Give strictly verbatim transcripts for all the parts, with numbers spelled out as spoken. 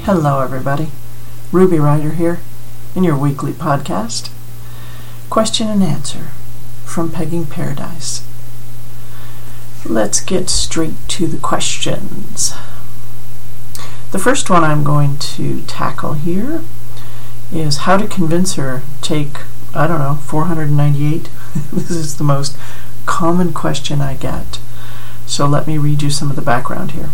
Hello everybody, Ruby Ryder here in your weekly podcast. Question and answer from Pegging Paradise. Let's get straight to the questions. The first one I'm going to tackle here is how to convince her take, I don't know, four hundred ninety-eight. This is the most common question I get. So let me read you some of the background here.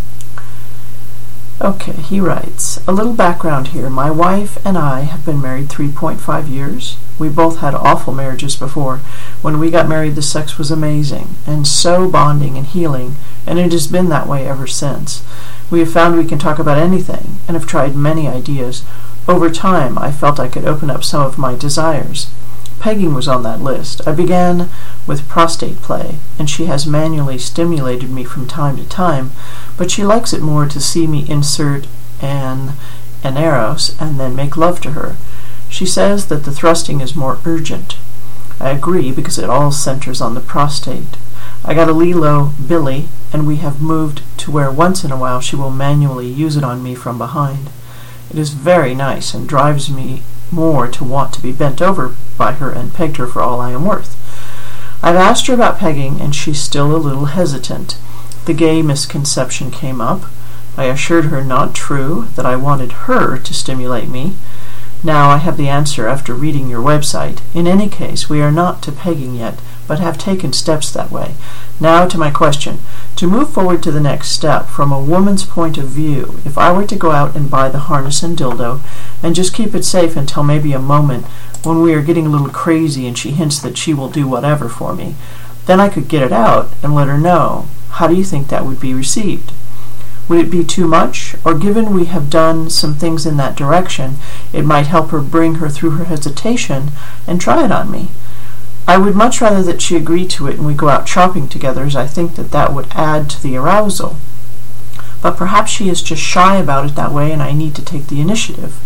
Okay, he writes, a little background here. My wife and I have been married three point five years. We both had awful marriages before. When we got married, the sex was amazing and so bonding and healing, and it has been that way ever since. We have found we can talk about anything and have tried many ideas. Over time, I felt I could open up some of my desires. Pegging was on that list. I began with prostate play, and she has manually stimulated me from time to time, but she likes it more to see me insert an aneros and then make love to her. She says that the thrusting is more urgent. I agree because it all centers on the prostate. I got a Lilo Billy, and we have moved to where once in a while she will manually use it on me from behind. It is very nice and drives me more to want to be bent over by her and pegged her for all I am worth. I've asked her about pegging, and she's still a little hesitant. The gay misconception came up. I assured her not true, that I wanted her to stimulate me. Now I have the answer after reading your website. In any case, we are not to pegging yet, but have taken steps that way. Now to my question. To move forward to the next step, from a woman's point of view, if I were to go out and buy the harness and dildo, and just keep it safe until maybe a moment when we are getting a little crazy and she hints that she will do whatever for me, then I could get it out and let her know. How do you think that would be received? Would it be too much? Or given we have done some things in that direction, it might help her bring her through her hesitation and try it on me. I would much rather that she agree to it and we go out shopping together, as I think that that would add to the arousal. But perhaps she is just shy about it that way and I need to take the initiative.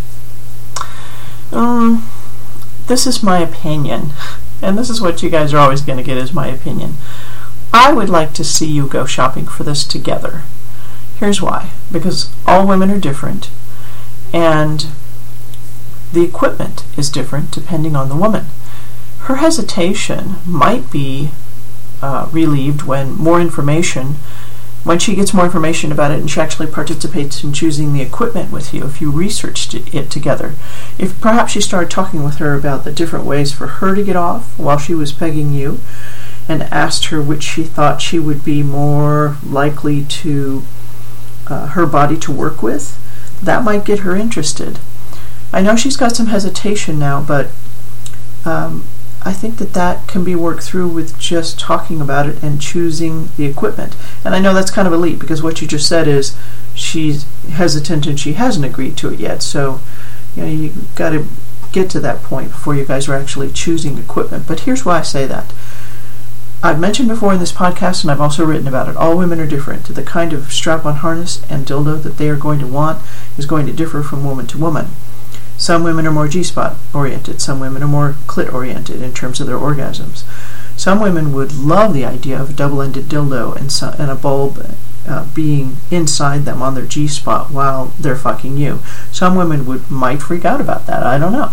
Um, this is my opinion, and this is what you guys are always going to get is my opinion. I would like to see you go shopping for this together. Here's why. Because all women are different, and the equipment is different depending on the woman. Her hesitation might be uh, relieved when more information, when she gets more information about it and she actually participates in choosing the equipment with you, if you researched it together. If perhaps you started talking with her about the different ways for her to get off while she was pegging you, and asked her which she thought she would be more likely to uh, her body to work with, that might get her interested. I know she's got some hesitation now, but um, I think that that can be worked through with just talking about it and choosing the equipment. And I know that's kind of elite because what you just said is she's hesitant and she hasn't agreed to it yet. So, you know, you got to get to that point before you guys are actually choosing equipment. But here's why I say that. I've mentioned before in this podcast, and I've also written about it, all women are different. The kind of strap-on harness and dildo that they are going to want is going to differ from woman to woman. Some women are more G-spot oriented. Some women are more clit oriented in terms of their orgasms. Some women would love the idea of a double-ended dildo and, so, and a bulb uh, being inside them on their G-spot while they're fucking you. Some women would might freak out about that. I don't know.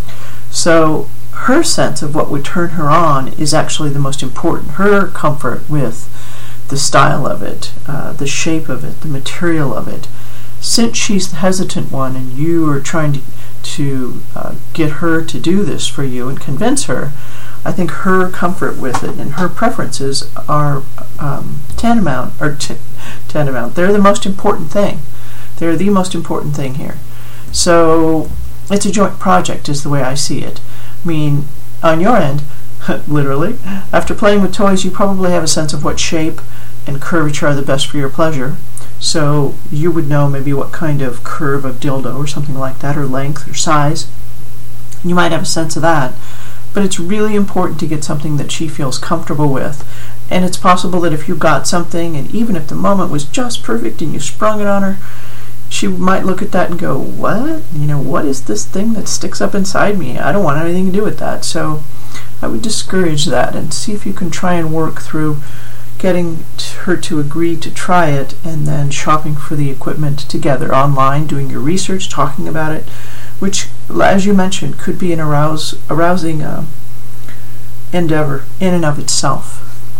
So her sense of what would turn her on is actually the most important. Her comfort with the style of it, uh, the shape of it, the material of it. Since she's the hesitant one and you are trying to to uh, get her to do this for you and convince her, I think her comfort with it and her preferences are um, tantamount, or t- tantamount. They're the most important thing. They're the most important thing here. So it's a joint project is the way I see it. I mean, on your end, literally, after playing with toys, you probably have a sense of what shape and curvature are the best for your pleasure. So you would know maybe what kind of curve of dildo or something like that, or length or size. You might have a sense of that. But it's really important to get something that she feels comfortable with. And it's possible that if you got something, and even if the moment was just perfect and you sprung it on her, she might look at that and go, what? You know, what is this thing that sticks up inside me? I don't want anything to do with that. So I would discourage that and see if you can try and work through getting her to agree to try it, and then shopping for the equipment together online, doing your research, talking about it, which, as you mentioned, could be an arouse, arousing uh, endeavor in and of itself.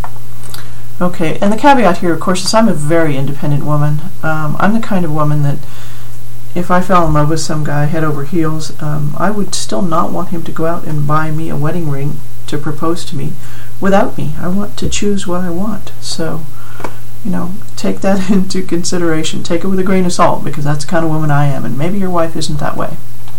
Okay, and the caveat here, of course, is I'm a very independent woman. Um, I'm the kind of woman that if I fell in love with some guy head over heels, um, I would still not want him to go out and buy me a wedding ring to propose to me without me. I want to choose what I want. So, you know, take that into consideration. Take it with a grain of salt, because that's the kind of woman I am, and maybe your wife isn't that way.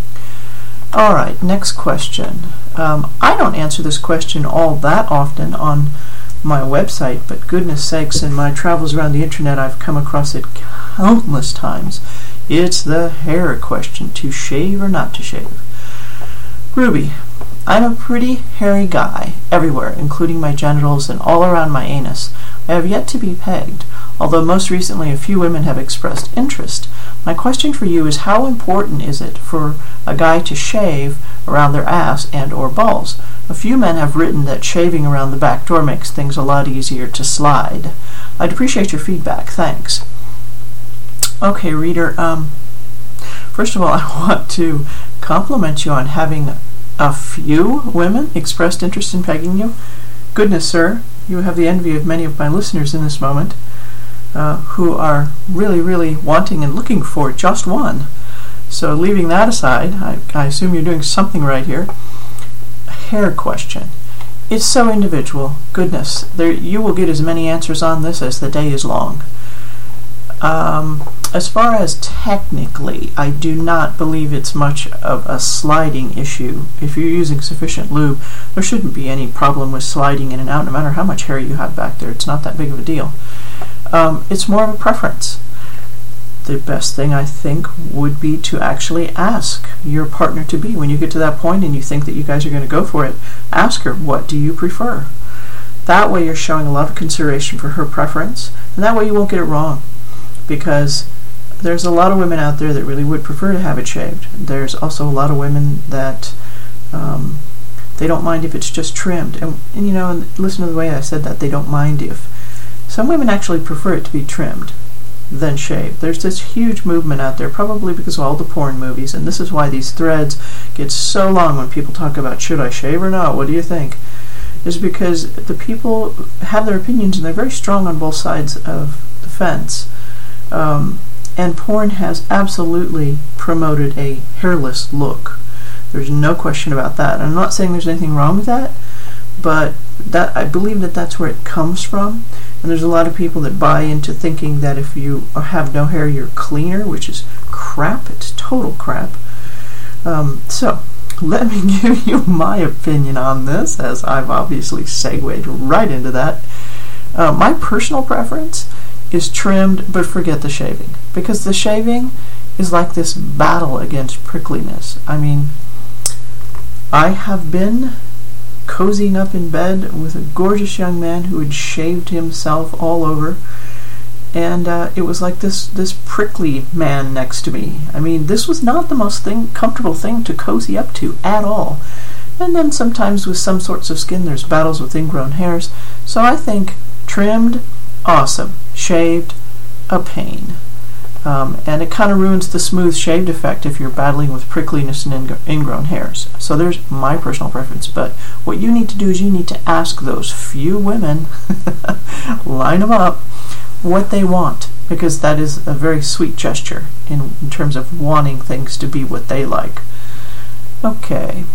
All right, next question. Um, I don't answer this question all that often on my website, but goodness sakes, in my travels around the internet, I've come across it countless times. It's the hair question, to shave or not to shave. Ruby, I'm a pretty hairy guy everywhere, including my genitals and all around my anus. I have yet to be pegged, although most recently a few women have expressed interest. My question for you is, how important is it for a guy to shave around their ass and or balls? A few men have written that shaving around the back door makes things a lot easier to slide. I'd appreciate your feedback. Thanks. Okay, reader, um, first of all, I want to compliment you on having a few women expressed interest in pegging you. Goodness, sir, you have the envy of many of my listeners in this moment, uh, who are really, really wanting and looking for just one. So leaving that aside, I, I assume you're doing something right here. Hair question. It's so individual. Goodness, there you will get as many answers on this as the day is long. Um, as far as technically, I do not believe it's much of a sliding issue. If you're using sufficient lube, there shouldn't be any problem with sliding in and out, no matter how much hair you have back there. It's not that big of a deal. Um, it's more of a preference. The best thing, I think, would be to actually ask your partner to be. When you get to that point and you think that you guys are going to go for it, ask her, what do you prefer? That way you're showing a lot of consideration for her preference, and that way you won't get it wrong. Because there's a lot of women out there that really would prefer to have it shaved. There's also a lot of women that um, they don't mind if it's just trimmed. And, and you know, and listen to the way I said that, they don't mind if. Some women actually prefer it to be trimmed than shaved. There's this huge movement out there, probably because of all the porn movies, and this is why these threads get so long when people talk about, should I shave or not? What do you think? Is because the people have their opinions, and they're very strong on both sides of the fence. Um, and porn has absolutely promoted a hairless look. There's no question about that. I'm not saying there's anything wrong with that, but that I believe that that's where it comes from. And there's a lot of people that buy into thinking that if you have no hair, you're cleaner, which is crap. It's total crap. Um, so, let me give you my opinion on this, as I've obviously segued right into that. Uh, my personal preference is trimmed, but forget the shaving. Because the shaving is like this battle against prickliness. I mean, I have been cozying up in bed with a gorgeous young man who had shaved himself all over, and uh, it was like this this prickly man next to me. I mean, this was not the most thing comfortable thing to cozy up to at all. And then sometimes with some sorts of skin, there's battles with ingrown hairs. So I think trimmed, awesome. Shaved, a pain. Um, and it kind of ruins the smooth shaved effect if you're battling with prickliness and ing- ingrown hairs. So there's my personal preference. But what you need to do is you need to ask those few women, line them up, what they want. Because that is a very sweet gesture in, in terms of wanting things to be what they like. Okay.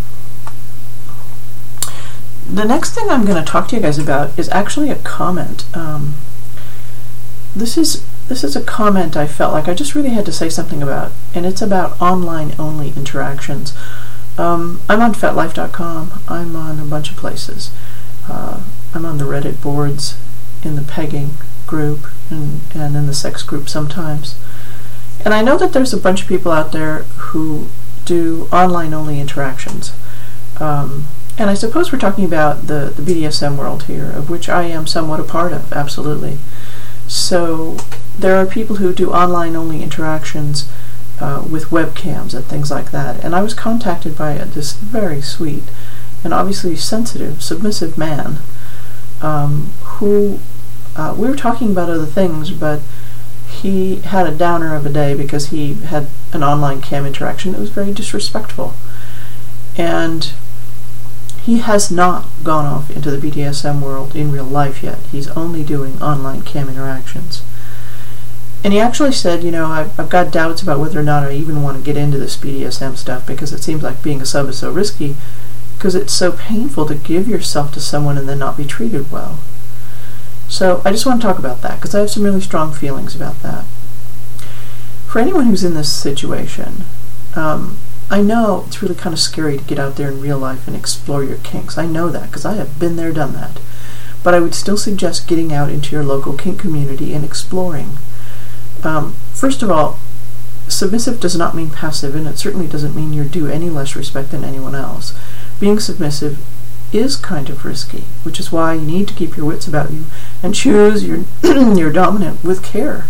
The next thing I'm going to talk to you guys about is actually a comment. Um, this is this is a comment I felt like I just really had to say something about, and it's about online-only interactions. Um, I'm on fet life dot com. I'm on a bunch of places. Uh, I'm on the Reddit boards, in the pegging group, and, and in the sex group sometimes. And I know that there's a bunch of people out there who do online-only interactions. Um, and I suppose we're talking about the, the B D S M world here, of which I am somewhat a part of, absolutely. So there are people who do online-only interactions uh, with webcams and things like that. And I was contacted by uh, this very sweet and obviously sensitive, submissive man um, who uh, we were talking about other things, but he had a downer of a day because he had an online cam interaction that was very disrespectful. And he has not gone off into the B D S M world in real life yet. He's only doing online cam interactions. And he actually said, you know, I've, I've got doubts about whether or not I even want to get into this B D S M stuff, because it seems like being a sub is so risky, because it's so painful to give yourself to someone and then not be treated well. So I just want to talk about that, because I have some really strong feelings about that. For anyone who's in this situation, um, I know it's really kind of scary to get out there in real life and explore your kinks. I know that, because I have been there, done that. But I would still suggest getting out into your local kink community and exploring. Um, first of all, submissive does not mean passive, and it certainly doesn't mean you're due any less respect than anyone else. Being submissive is kind of risky, which is why you need to keep your wits about you and choose your your dominant with care.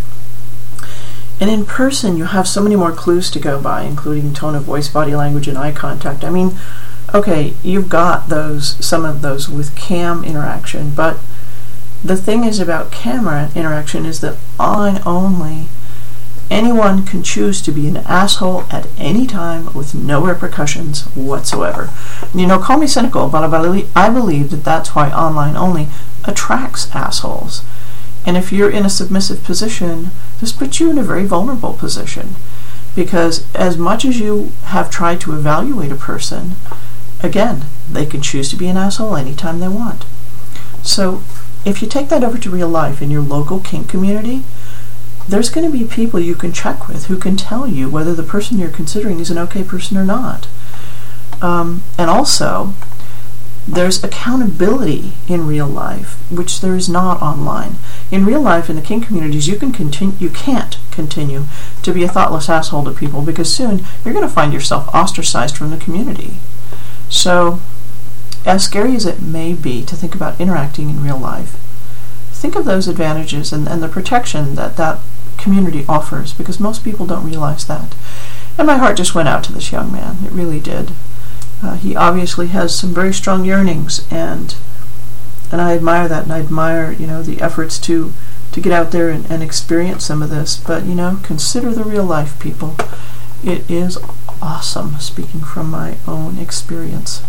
And in person, you have so many more clues to go by, including tone of voice, body language, and eye contact. I mean, okay, you've got those, some of those with cam interaction, but the thing is about camera interaction is that online only, anyone can choose to be an asshole at any time with no repercussions whatsoever. You know, call me cynical, but I believe that that's why online only attracts assholes. And if you're in a submissive position, this puts you in a very vulnerable position, because as much as you have tried to evaluate a person, again, they can choose to be an asshole anytime they want. So if you take that over to real life in your local kink community, there's going to be people you can check with who can tell you whether the person you're considering is an okay person or not. Um, and also, there's accountability in real life, which there is not online. In real life, in the kink communities, you can continue, you can't continue to be a thoughtless asshole to people, because soon you're going to find yourself ostracized from the community. So, as scary as it may be to think about interacting in real life, think of those advantages and, and the protection that that community offers, because most people don't realize that. And my heart just went out to this young man. It really did. Uh, he obviously has some very strong yearnings, and and I admire that, and I admire, you know, the efforts to to get out there and, and experience some of this. But, you know, consider the real life, people. It is awesome, speaking from my own experience.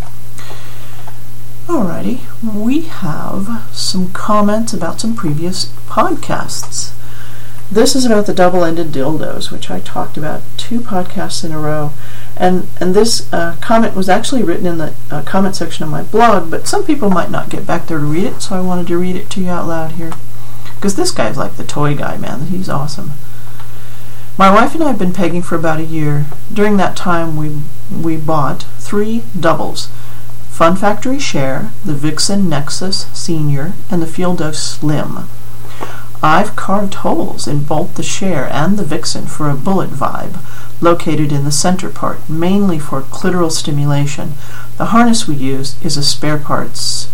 Alrighty, we have some comments about some previous podcasts. This is about the double-ended dildos, which I talked about two podcasts in a row. And and this uh, comment was actually written in the uh, comment section of my blog, but some people might not get back there to read it, so I wanted to read it to you out loud here. Because this guy's like the toy guy, man. He's awesome. My wife and I have been pegging for about a year. During that time, we we bought three doubles. Fun Factory Share, the Vixen Nexus Senior, and the Fieldo Slim. I've carved holes in both the Share and the Vixen for a bullet vibe, located in the center part, mainly for clitoral stimulation. The harness we used is a spare parts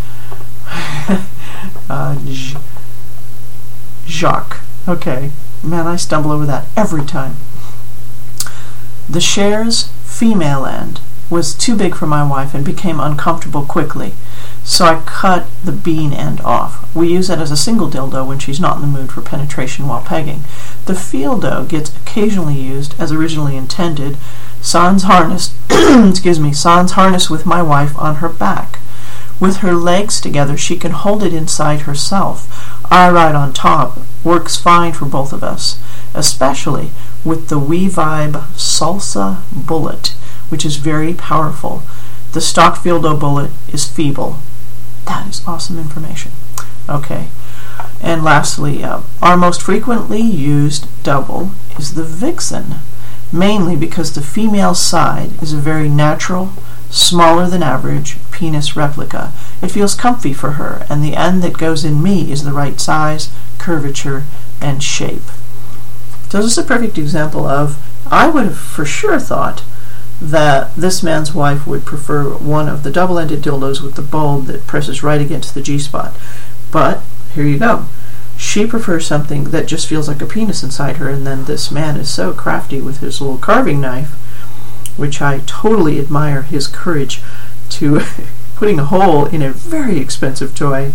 uh, J- Jacques. Okay, man, I stumble over that every time. The Share's female end was too big for my wife and became uncomfortable quickly, so I cut the bean end off. We use it as a single dildo when she's not in the mood for penetration while pegging. The Fieldo gets occasionally used as originally intended. Sans harness, excuse me, sans harness with my wife on her back. With her legs together, she can hold it inside herself. I ride on top. Works fine for both of us, especially with the WeVibe Salsa Bullet, which is very powerful. The stock Fieldo bullet is feeble. That is awesome information. Okay. And lastly, uh, our most frequently used double is the Vixen, mainly because the female side is a very natural, smaller than average penis replica. It feels comfy for her, and the end that goes in me is the right size, curvature, and shape. So this is a perfect example of, I would have for sure thought that this man's wife would prefer one of the double-ended dildos with the bulb that presses right against the G-spot. But here you go. She prefers something that just feels like a penis inside her, and then this man is so crafty with his little carving knife, which I totally admire his courage to putting a hole in a very expensive toy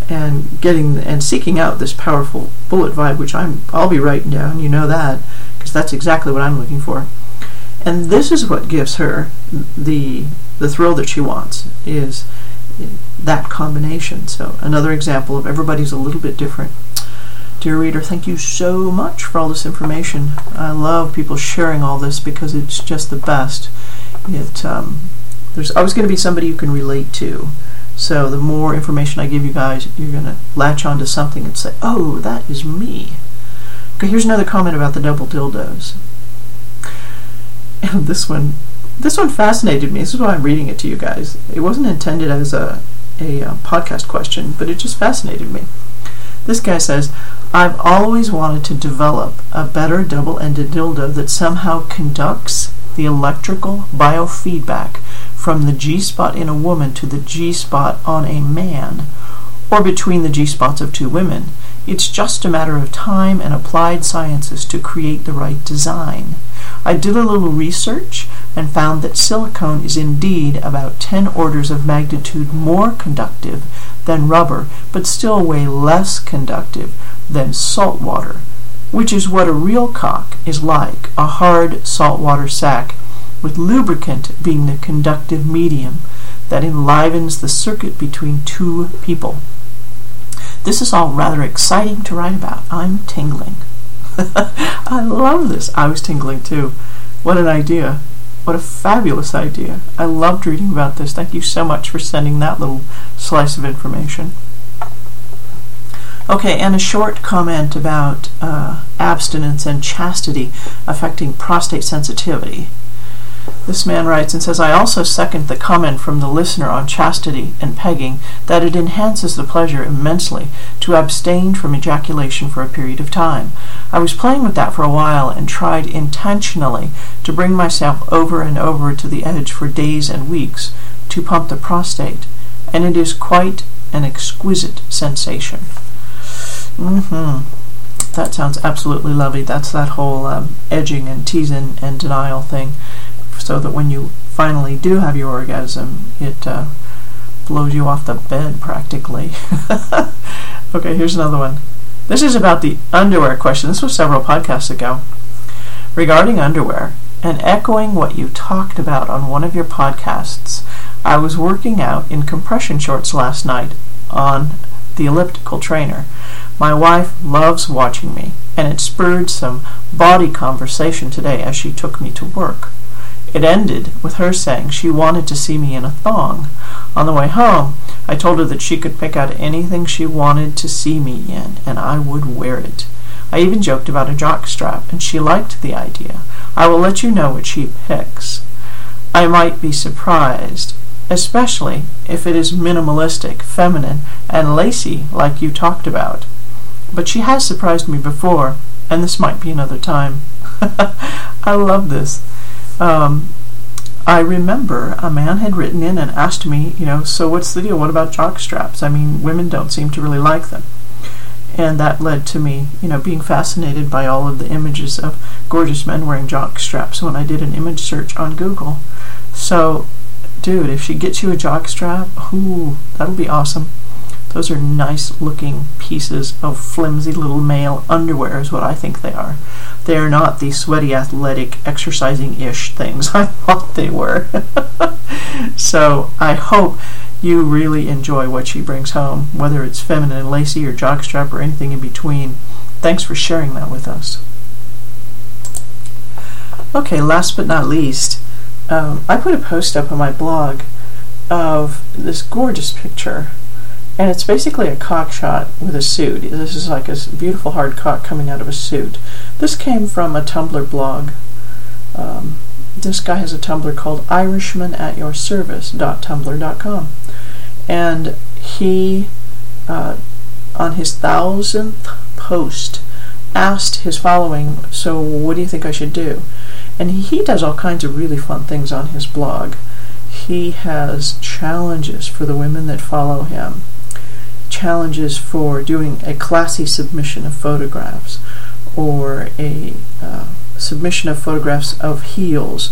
and getting and seeking out this powerful bullet vibe, which I'm I'll be writing down. You know that, because that's exactly what I'm looking for. And this is what gives her the the thrill that she wants, is that combination. So another example of everybody's a little bit different. Dear reader, thank you so much for all this information. I love people sharing all this because it's just the best. It um, there's always going to be somebody you can relate to. So the more information I give you guys, you're going to latch onto something and say, oh, that is me. Okay, here's another comment about the double dildos. And this one, this one fascinated me. This is why I'm reading it to you guys. It wasn't intended as a, a, a podcast question, but it just fascinated me. This guy says, I've always wanted to develop a better double-ended dildo that somehow conducts the electrical biofeedback from the G-spot in a woman to the G-spot on a man, or between the G-spots of two women. It's just a matter of time and applied sciences to create the right design. I did a little research and found that silicone is indeed about ten orders of magnitude more conductive than rubber, but still way less conductive than salt water, which is what a real cock is like, a hard saltwater sack, with lubricant being the conductive medium that enlivens the circuit between two people. This is all rather exciting to write about. I'm tingling. I love this. I was tingling too. What an idea. What a fabulous idea. I loved reading about this. Thank you so much for sending that little slice of information. Okay, and a short comment about uh, abstinence and chastity affecting prostate sensitivity. This man writes and says, I also second the comment from the listener on chastity and pegging that it enhances the pleasure immensely to abstain from ejaculation for a period of time. I was playing with that for a while and tried intentionally to bring myself over and over to the edge for days and weeks to pump the prostate, and it is quite an exquisite sensation. Mm-hmm. That sounds absolutely lovely. That's that whole um, edging and teasing and denial thing, so that when you finally do have your orgasm, it uh, blows you off the bed practically. Okay, here's another one. This is about the underwear question. This was several podcasts ago. Regarding underwear, and echoing what you talked about on one of your podcasts, I was working out in compression shorts last night on the elliptical trainer. My wife loves watching me, and it spurred some body conversation today as she took me to work. It ended with her saying she wanted to see me in a thong. On the way home, I told her that she could pick out anything she wanted to see me in, and I would wear it. I even joked about a jock strap, and she liked the idea. I will let you know what she picks. I might be surprised, especially if it is minimalistic, feminine, and lacy like you talked about. But she has surprised me before, and this might be another time. I love this. Um, I remember a man had written in and asked me, you know, so what's the deal? What about jock straps? I mean, women don't seem to really like them. And that led to me, you know, being fascinated by all of the images of gorgeous men wearing jock straps when I did an image search on Google. So, dude, if she gets you a jock strap, ooh, that'll be awesome. Those are nice looking pieces of flimsy little male underwear is what I think they are. They are not the sweaty, athletic, exercising-ish things I thought they were. So I hope you really enjoy what she brings home, whether it's feminine and lacy or jockstrap or anything in between. Thanks for sharing that with us. Okay, last but not least, um, I put a post up on my blog of this gorgeous picture. And it's basically a cock shot with a suit. This is like a beautiful hard cock coming out of a suit. This came from a Tumblr blog. Um, this guy has a Tumblr called irishman at your service dot tumblr dot com. And he, uh, on his thousandth post, asked his following, so what do you think I should do? And he, he does all kinds of really fun things on his blog. He has challenges for the women that follow him. Challenges for doing a classy submission of photographs, or a uh, submission of photographs of heels,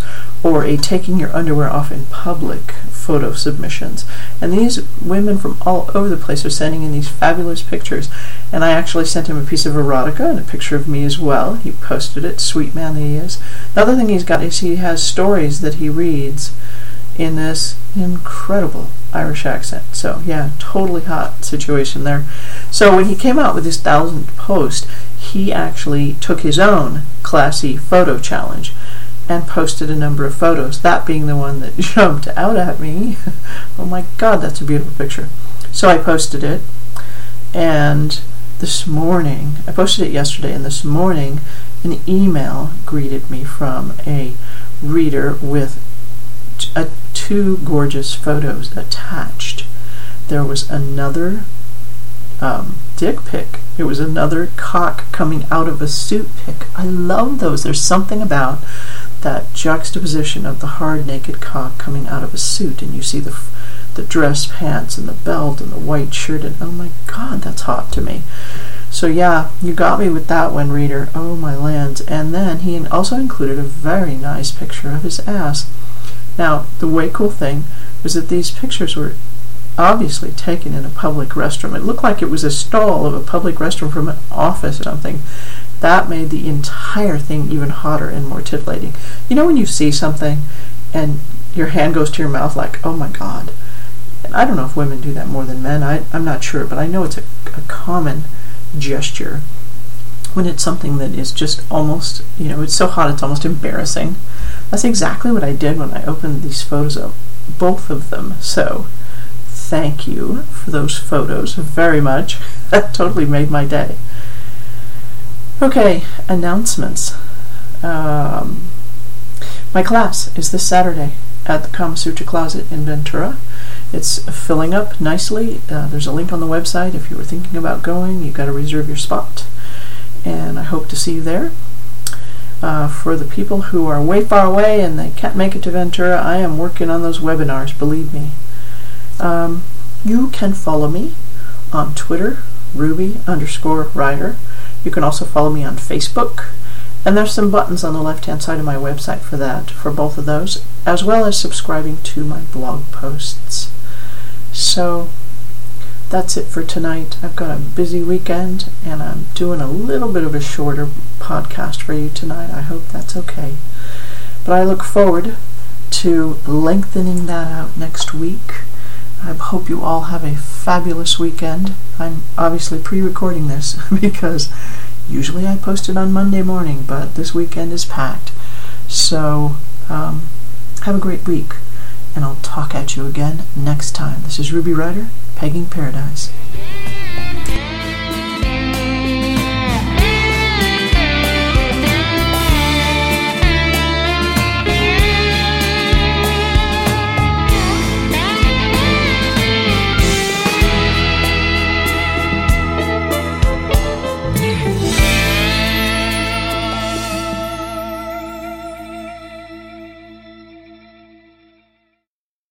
or a taking your underwear off in public photo submissions. And these women from all over the place are sending in these fabulous pictures. And I actually sent him a piece of erotica and a picture of me as well. He posted it, sweet man that he is. The other thing he's got is he has stories that he reads in this incredible Irish accent. So yeah, totally hot situation there. So when he came out with his thousandth post, he actually took his own classy photo challenge and posted a number of photos, that being the one that jumped out at me. Oh my god, that's a beautiful picture. So I posted it, and this morning, I posted it yesterday, and this morning an email greeted me from a reader with a, two gorgeous photos attached. There was another um, dick pic. It was another cock coming out of a suit pic. I love those. There's something about that juxtaposition of the hard naked cock coming out of a suit, and you see the the dress pants and the belt and the white shirt, and oh my god, that's hot to me. So yeah, you got me with that one, reader. Oh my lands. And then he also included a very nice picture of his ass. Now, the way cool thing was that these pictures were obviously taken in a public restroom. It looked like it was a stall of a public restroom from an office or something. That made the entire thing even hotter and more titillating. You know when you see something and your hand goes to your mouth like, oh my god. And I don't know if women do that more than men. I, I'm not sure, but I know it's a, a common gesture when it's something that is just almost, you know, it's so hot it's almost embarrassing. That's exactly what I did when I opened these photos up, both of them. So thank you for those photos very much. That totally made my day. Okay, announcements. Um, my class is this Saturday at the Kama Sutra Closet in Ventura. It's filling up nicely. Uh, there's a link on the website. If you were thinking about going, you've got to reserve your spot. And I hope to see you there. Uh, for the people who are way far away and they can't make it to Ventura, I am working on those webinars, believe me. Um, you can follow me on Twitter, Ruby underscore Ryder. You can also follow me on Facebook. And there's some buttons on the left-hand side of my website for that, for both of those, as well as subscribing to my blog posts. So that's it for tonight. I've got a busy weekend, and I'm doing a little bit of a shorter podcast for you tonight. I hope that's okay. But I look forward to lengthening that out next week. I hope you all have a fabulous weekend. I'm obviously pre-recording this because usually I post it on Monday morning, but this weekend is packed. So um, have a great week, and I'll talk at you again next time. This is Ruby Ryder, Pegging Paradise.